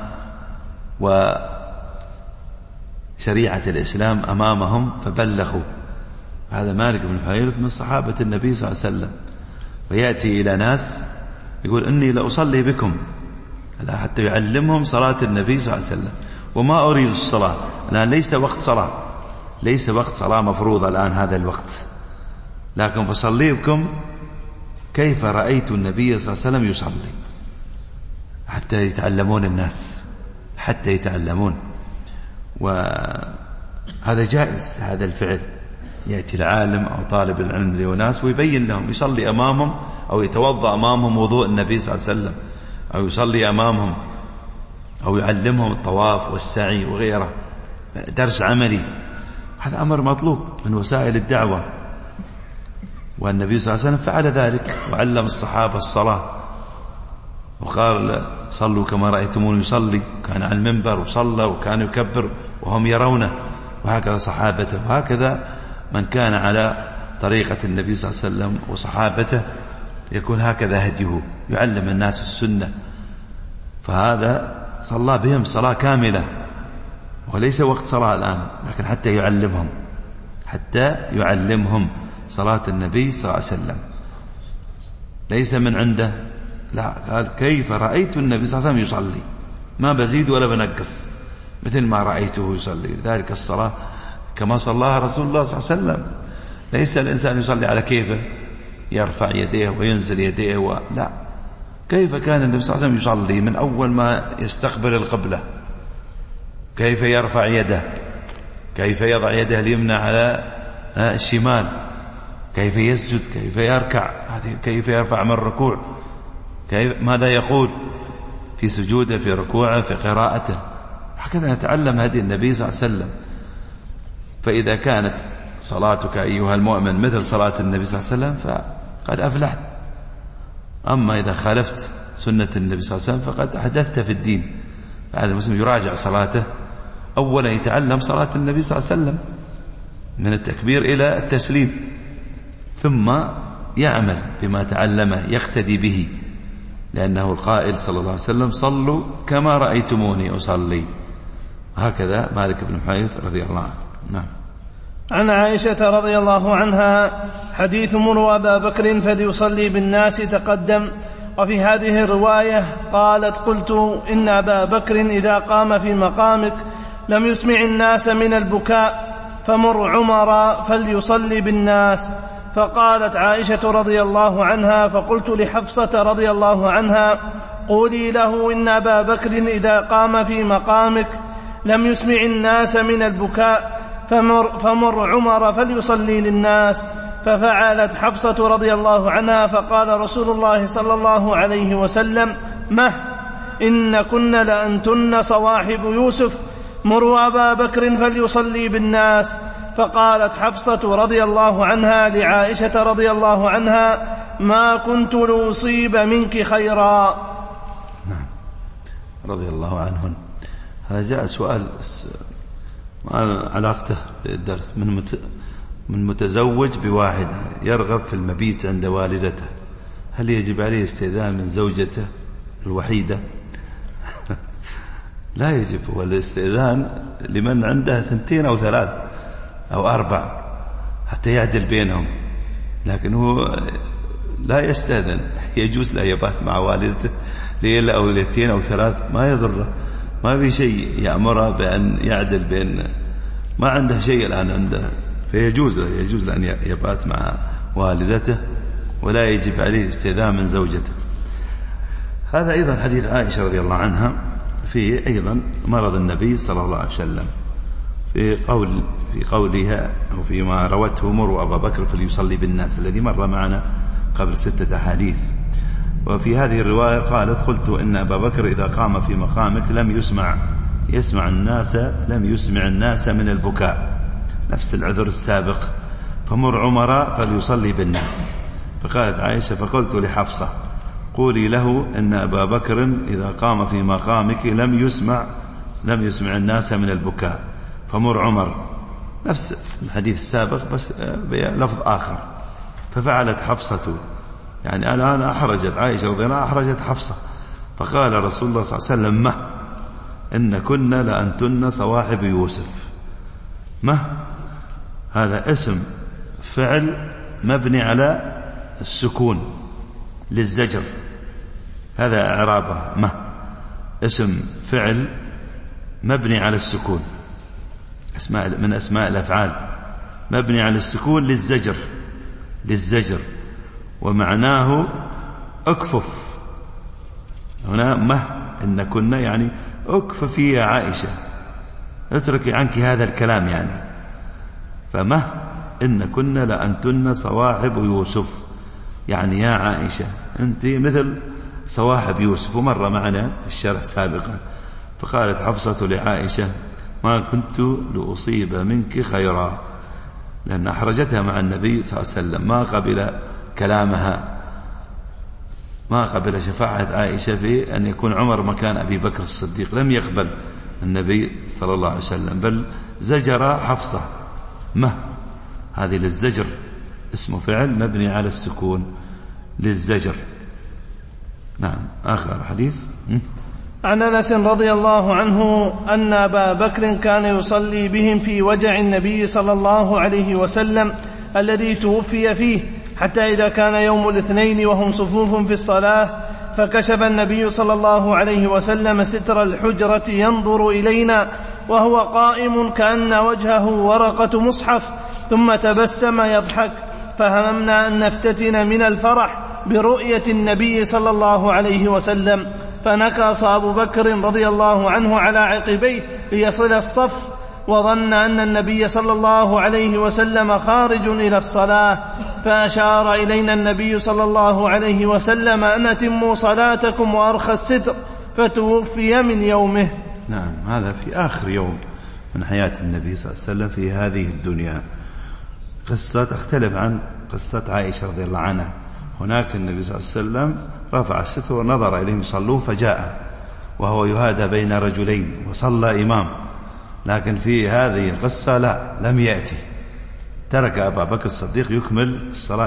[SPEAKER 2] وشريعة الإسلام أمامهم فبلغوا. هذا مالك بن الحويرث من صحابة النبي صلى الله عليه وسلم، ويأتي إلى ناس يقول: إني لأصلي بكم، حتى يعلمهم صلاة النبي صلى الله عليه وسلم، وما أريد الصلاة، الآن ليس وقت صلاة، ليس وقت صلاة مفروضة الآن هذا الوقت، لكن فصلي بكم كيف رأيت النبي صلى الله عليه وسلم يصلي، حتى يتعلمون الناس، حتى يتعلمون. وهذا جائز، هذا الفعل، يأتي العالم أو طالب العلم لناس ويبين لهم، يصلي أمامهم أو يتوضأ أمامهم وضوء النبي صلى الله عليه وسلم، أو يصلي أمامهم، أو يعلمهم الطواف والسعي وغيره، درس عملي. هذا أمر مطلوب من وسائل الدعوة، والنبي صلى الله عليه وسلم فعل ذلك وعلم الصحابة الصلاة، وقال: صلوا كما رأيتمون يصلي، كان على المنبر وصلى وكان يكبر وهم يرونه، وهكذا صحابته، وهكذا من كان على طريقة النبي صلى الله عليه وسلم وصحابته يكون هكذا هديه، يعلم الناس السنة. فهذا صلى بهم صلاة كاملة، وليس وقت صلاة الآن، لكن حتى يعلمهم صلاة النبي صلى الله عليه وسلم، ليس من عنده، لا، قال: كيف رأيت النبي صلى الله عليه وسلم يصلي، ما بزيد ولا بنقص، مثل ما رأيته يصلي. ذلك الصلاة كما صلاها رسول الله صلى الله عليه وسلم، ليس الإنسان يصلي على كيفه، يرفع يديه وينزل يديه لا، كيف كان النبي صلى الله عليه وسلم يصلي من أول ما يستقبل القبلة، كيف يرفع يده، كيف يضع يده اليمنى على الشمال، كيف يسجد، كيف يركع، كيف يرفع من الركوع، ماذا يقول في سجوده، في ركوعه، في قراءته. هكذا نتعلم هدي النبي صلى الله عليه وسلم. فإذا كانت صلاتك أيها المؤمن مثل صلاة النبي صلى الله عليه وسلم فقد أفلحت. أما إذا خالفت سنة النبي صلى الله عليه وسلم فقد أحدثت في الدين. فعلى المسلم يراجع صلاته، أولا يتعلم صلاة النبي صلى الله عليه وسلم من التكبير إلى التسليم، ثم يعمل بما تعلمه، يقتدي به، لأنه القائل صلى الله عليه وسلم: صلوا كما رأيتموني أصلي. هكذا مالك بن الحويرث رضي الله عنه. نعم.
[SPEAKER 3] عن عائشة رضي الله عنها حديث: مروا أبا بكر فليصلي بالناس تقدم. وفي هذه الرواية قالت: قلت: إن أبا بكر إذا قام في مقامك لم يسمع الناس من البكاء، فمر عمر فليصلي بالناس. فقالت عائشة رضي الله عنها: فقلت لحفصة رضي الله عنها: قولي له إن أبا بكر إذا قام في مقامك لم يسمع الناس من البكاء، فمر عمر فليصلي للناس. ففعلت حفصة رضي الله عنها، فقال رسول الله صلى الله عليه وسلم: إن كن لأنتن صواحب يوسف، مروا أبا بكر فليصلي بالناس. فقالت حفصة رضي الله عنها لعائشة رضي الله عنها: ما كنت لأصيب منك خيرا.
[SPEAKER 2] نعم، رضي الله عنهن. هذا جاء سؤال ما علاقته بالدرس، من متزوج بواحدة يرغب في المبيت عند والدته، هل يجب عليه استئذان من زوجته الوحيدة؟ لا يجب، والاستئذان لمن عنده 2 أو 3 أو 4 حتى يعدل بينهم، لكن هو لا يستأذن، يجوز لا يبات مع والدته ليلة أو ليلتين أو 3، ما يضره، ما في شيء يأمره بأن يعدل بين، ما عنده شيء الآن عنده، فيجوز له أن يبات مع والدته ولا يجب عليه استئذان من زوجته. هذا أيضا حديث عائشة رضي الله عنها في أيضا مرض النبي صلى الله عليه وسلم، في قولها أو فيما روته مروا أبا بكر فليصلي بالناس، الذي مر معنا قبل 6 أحاديث. وفي هذه الرواية قالت: قلت إن أبا بكر إذا قام في مقامك لم يسمع الناس من البكاء، نفس العذر السابق، فمر عمر فليصلي بالناس. فقالت عائشة: فقلت لحفصة قولي له إن أبا بكر إذا قام في مقامك لم يسمع الناس من البكاء، فمر عمر، نفس الحديث السابق بس بلفظ آخر. ففعلت حفصة، يعني الآن أحرجت عائشة رضي الله عنها، أحرجت حفصة، فقال رسول الله صلى الله عليه وسلم: مه إن كنا لأنتن صواحب يوسف. مه هذا اسم فعل مبني على السكون للزجر، هذا إعرابه. مه اسم فعل مبني على السكون، من أسماء الأفعال، مبني على السكون للزجر، ومعناه أكفف. هنا مه إن كنا يعني أكففي يا عائشة، اتركي عنك هذا الكلام يعني. فمه إن كنا لأنتن صواحب يوسف، يعني يا عائشة أنت مثل صواحب يوسف، ومر معنا الشرح سابقا. فقالت حفصة لعائشة: ما كنت لأصيب منك خيرا، لأن أحرجتها مع النبي صلى الله عليه وسلم، ما قبل كلامها، ما قبل شفاعة عائشة في أن يكون عمر مكان أبي بكر الصديق، لم يقبل النبي صلى الله عليه وسلم، بل زجر حفصة. مه هذه للزجر، اسم فعل مبني على السكون للزجر. نعم. آخر حديث
[SPEAKER 3] عن أنس رضي الله عنه أن أبا بكر كان يصلي بهم في وجع النبي صلى الله عليه وسلم الذي توفي فيه، حتى إذا كان يوم الاثنين وهم صفوف في الصلاة، فكشف النبي صلى الله عليه وسلم ستر الحجرة ينظر إلينا وهو قائم كأن وجهه ورقة مصحف، ثم تبسم يضحك، فهممنا أن نفتتن من الفرح برؤية النبي صلى الله عليه وسلم، فنكص أبو بكر رضي الله عنه على عقبيه ليصل الصف، وظن أن النبي صلى الله عليه وسلم خارج إلى الصلاة، فأشار إلينا النبي صلى الله عليه وسلم أن أتموا صلاتكم وأرخى الستر، فتوفي من يومه.
[SPEAKER 2] نعم. هذا في آخر يوم من حياة النبي صلى الله عليه وسلم في هذه الدنيا. قصة تختلف عن قصة عائشة رضي الله عنها. هناك النبي صلى الله عليه وسلم رفع الستر ونظر إليهم يصلون، فجاء وهو يهادى بين رجلين وصلى إمام. لكن في هذه القصة لا، لم يأتي، ترك أبا بكر الصديق يكمل الصلاة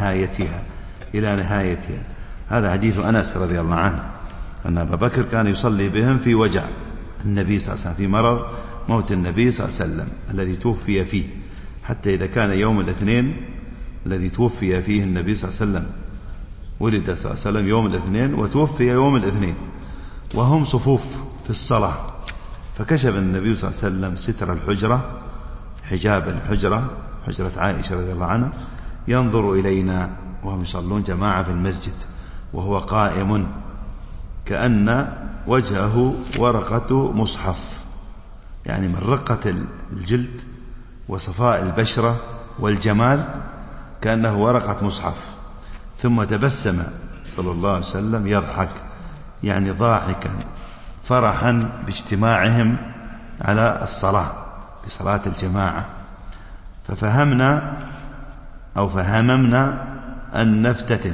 [SPEAKER 2] إلى نهايتها. هذا حديث أنس رضي الله عنه أن أبا بكر كان يصلي بهم في وجع النبي صلى الله عليه وسلم، في مرض موت النبي صلى الله عليه وسلم الذي توفي فيه، حتى إذا كان يوم الاثنين الذي توفي فيه النبي صلى الله عليه وسلم، ولد صلى الله عليه وسلم يوم الاثنين وتوفي يوم الاثنين، وهم صفوف في الصلاة، فكشف النبي صلى الله عليه وسلم ستر الحجرة، حجاب الحجرة، حجرة عائشة رضي الله عنها، ينظر إلينا وهم يصلون جماعة في المسجد، وهو قائم كأن وجهه ورقة مصحف، يعني من رقة الجلد وصفاء البشرة والجمال كأنه ورقة مصحف. ثم تبسم صلى الله عليه وسلم يضحك، يعني ضاحكا فرحا باجتماعهم على الصلاة، بصلاة الجماعة. ففهمنا أو فهممنا أن نفتتن،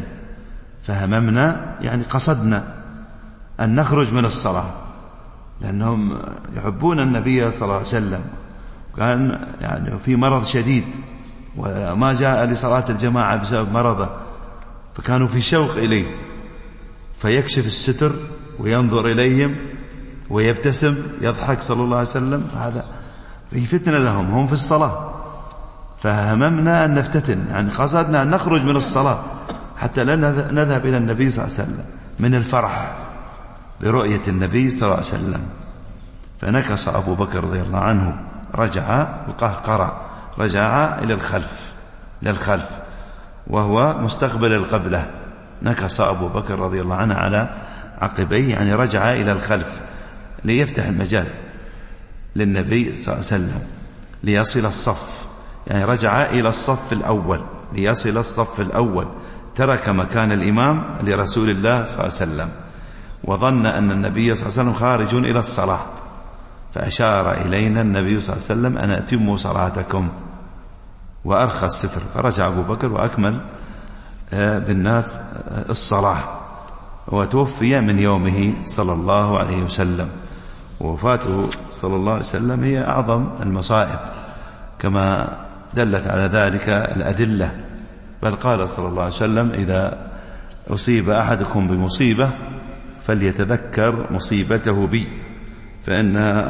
[SPEAKER 2] فهممنا يعني قصدنا أن نخرج من الصلاة، لأنهم يحبون النبي صلى الله عليه وسلم، كان يعني في مرض شديد وما جاء لصلاة الجماعة بسبب مرضه، فكانوا في شوق إليه، فيكشف الستر وينظر إليهم ويبتسم يضحك صلى الله عليه وسلم. هذا في فتنة لهم، هم في الصلاة، فهممنا أن نفتتن، يعني قصدنا أن نخرج من الصلاة حتى لا نذهب إلى النبي صلى الله عليه وسلم من الفرح برؤية النبي صلى الله عليه وسلم. فنكص أبو بكر رضي الله عنه، رجع القهقرة، رجع إلى الخلف وهو مستقبل القبلة. نكص أبو بكر رضي الله عنه على عقبيه، يعني رجع إلى الخلف ليفتح المجال للنبي صلى الله عليه وسلم ليصل الصف، يعني رجع إلى الصف الأول ليصل الصف الأول، ترك مكان الإمام لرسول الله صلى الله عليه وسلم، وظن أن النبي صلى الله عليه وسلم خارج إلى الصلاة، فأشار إلينا النبي صلى الله عليه وسلم أن أتموا صلاتكم، وأرخى الستر، فرجع أبو بكر وأكمل بالناس الصلاة، وتوفي من يومه صلى الله عليه وسلم. ووفاته صلى الله عليه وسلم هي أعظم المصائب كما دلت على ذلك الأدلة، بل قال صلى الله عليه وسلم: إذا أصيب أحدكم بمصيبة فليتذكر مصيبته بي فإنها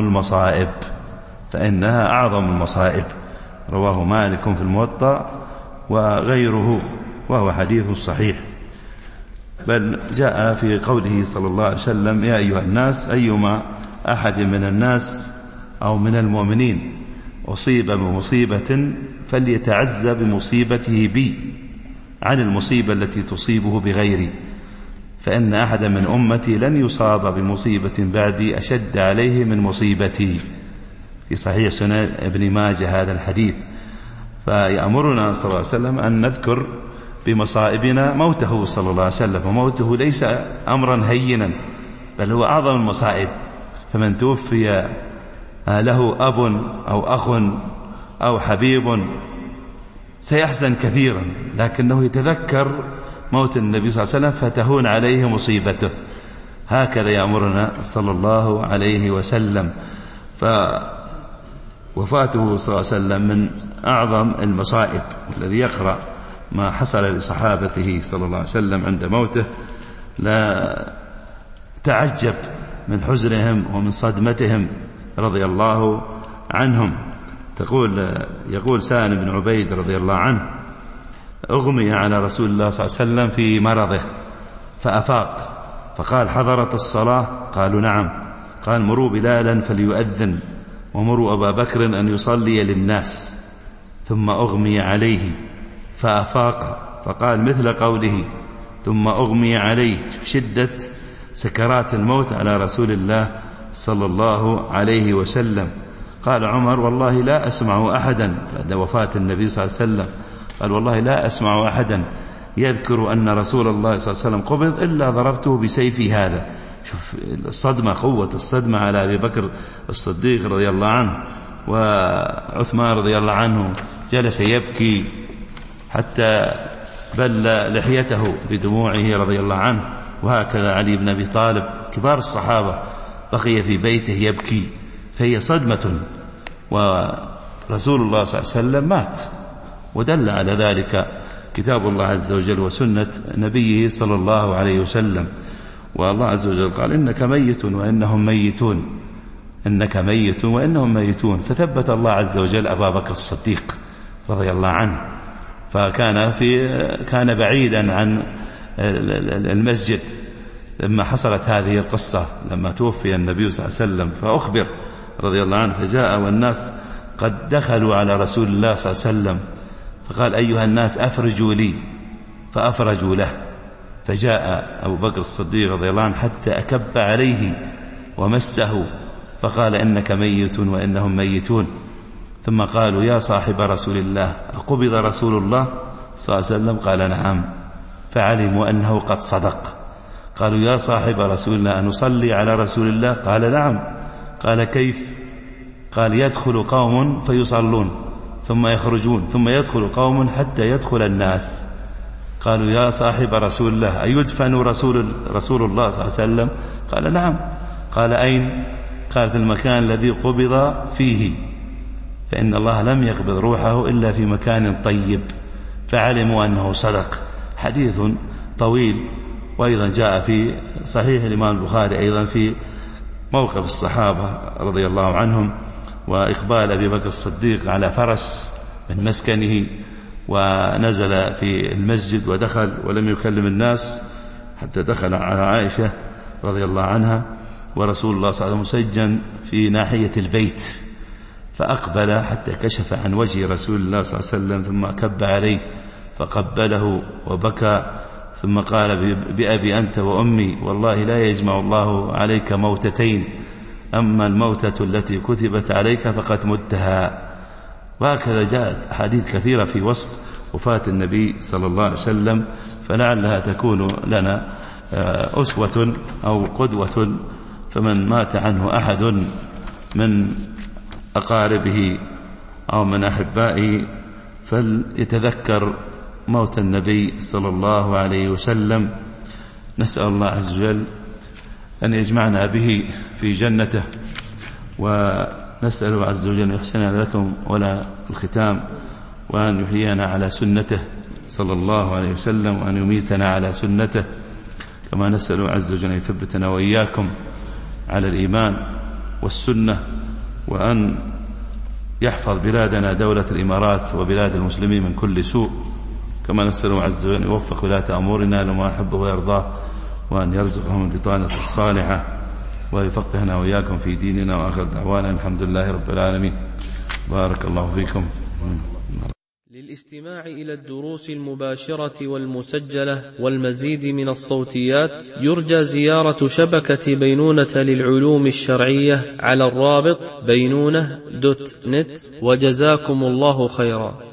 [SPEAKER 2] أعظم المصائب. رواه مالك في الموطأ وغيره، وهو حديث صحيح. بل جاء في قوله صلى الله عليه وسلم: يا أيها الناس، أيما أحد من الناس أو من المؤمنين أصيب بمصيبة فليتعزى بمصيبته بي عن المصيبة التي تصيبه بغيري، فإن أحد من أمتي لن يصاب بمصيبة بعدي أشد عليه من مصيبتي. في صحيح سنن ابن ماجه هذا الحديث. فيأمرنا صلى الله عليه وسلم أن نذكر بمصائبنا موته صلى الله عليه وسلم، وموته ليس أمرا هينا، بل هو أعظم المصائب. فمن توفي له أب أو أخ أو حبيب سيحزن كثيرا، لكنه يتذكر موت النبي صلى الله عليه وسلم فتهون عليه مصيبته. هكذا يأمرنا صلى الله عليه وسلم. فوفاته صلى الله عليه وسلم من أعظم المصائب. والذي يقرأ ما حصل لصحابته صلى الله عليه وسلم عند موته لا تعجب من حزنهم ومن صدمتهم رضي الله عنهم. يقول سالم بن عبيد رضي الله عنه: أغمي على رسول الله صلى الله عليه وسلم في مرضه فأفاق، فقال: حضرت الصلاة؟ قالوا: نعم. قال: مروا بلالا فليؤذن، ومروا أبا بكر أن يصلي للناس. ثم أغمي عليه فأفاق، فقال مثل قوله: ثم أغمي عليه، شدة سكرات الموت على رسول الله صلى الله عليه وسلم. قال عمر: والله لا أسمع أحدا بعد وفاة النبي صلى الله عليه وسلم، قال: والله لا أسمع أحدا يذكر أن رسول الله صلى الله عليه وسلم قبض إلا ضربته بسيفي هذا. شوف الصدمة، قوة الصدمة على أبي بكر الصديق رضي الله عنه. وعثمان رضي الله عنه جلس يبكي حتى بل لحيته بدموعه رضي الله عنه. وهكذا علي بن أبي طالب كبار الصحابة بقي في بيته يبكي، فهي صدمة. ورسول الله صلى الله عليه وسلم مات، ودل على ذلك كتاب الله عز وجل وسنة نبيه صلى الله عليه وسلم. والله عز وجل قال: إنك ميت وإنهم ميتون، إنك ميت وإنهم ميتون. فثبت الله عز وجل أبا بكر الصديق رضي الله عنه، كان بعيدا عن المسجد لما حصلت هذه القصة، لما توفي النبي صلى الله عليه وسلم، فأخبر رضي الله عنه، فجاء والناس قد دخلوا على رسول الله صلى الله عليه وسلم، فقال: أيها الناس أفرجوا لي، فأفرجوا له. فجاء أبو بكر الصديق رضي الله عنه حتى أكب عليه ومسه، فقال: إنك ميت وإنهم ميتون. ثم قالوا: يا صاحب رسول الله، أقبض رسول الله صلى الله عليه وسلم؟ قال: نعم. فعلموا أنه قد صدق. قالوا: يا صاحب رسول الله، أنصلي على رسول الله؟ قال: نعم. قال: كيف؟ قال: يدخل قوم فيصلون ثم يخرجون، ثم يدخل قوم حتى يدخل الناس. قالوا: يا صاحب رسول الله، أيدفن رسول الله صلى الله عليه وسلم؟ قال: نعم. قال: أين؟ قال: في المكان الذي قبض فيه. فإن الله لم يقبض روحه إلا في مكان طيب، فعلموا أنه صدق. حديث طويل، وأيضا جاء في صحيح الإمام البخاري أيضا في موقف الصحابة رضي الله عنهم، وإقبال أبي بكر الصديق على فرس من مسكنه، ونزل في المسجد ودخل ولم يكلم الناس حتى دخل على عائشة رضي الله عنها، ورسول الله صلى الله عليه وسلم مسجن في ناحية البيت، فأقبل حتى كشف عن وجه رسول الله صلى الله عليه وسلم، ثم كب عليه فقبله وبكى، ثم قال: بأبي أنت وأمي، والله لا يجمع الله عليك موتتين، أما الموتة التي كتبت عليك فقد متها. وهكذا جاءت أحاديث كثيرة في وصف وفاة النبي صلى الله عليه وسلم، فلعلها تكون لنا أسوة أو قدوة. فمن مات عنه أحد من أقاربه أو من أحبائه فليتذكر موت النبي صلى الله عليه وسلم. نسأل الله عز وجل أن يجمعنا به في جنته، ونسأل عز وجل أن يحسن لكم ولا الختام، وأن يحيينا على سنته صلى الله عليه وسلم، وأن يميتنا على سنته، كما نسأل عز وجل أن يثبتنا وإياكم على الإيمان والسنة، وأن يحفظ بلادنا دولة الإمارات وبلاد المسلمين من كل سوء، كما نسأل عز وجل أن يوفق ولاة أمورنا لما يحبه ويرضاه، وأن يرزقهم البطانة الصالحة، ويفقهنا وإياكم في ديننا. وآخر دعوانا الحمد لله رب العالمين. بارك الله فيكم.
[SPEAKER 1] للاستماع إلى الدروس المباشرة والمسجلة والمزيد من الصوتيات يرجى زيارة شبكة بينونة للعلوم الشرعية على الرابط بينونة.net، وجزاكم الله خيرا.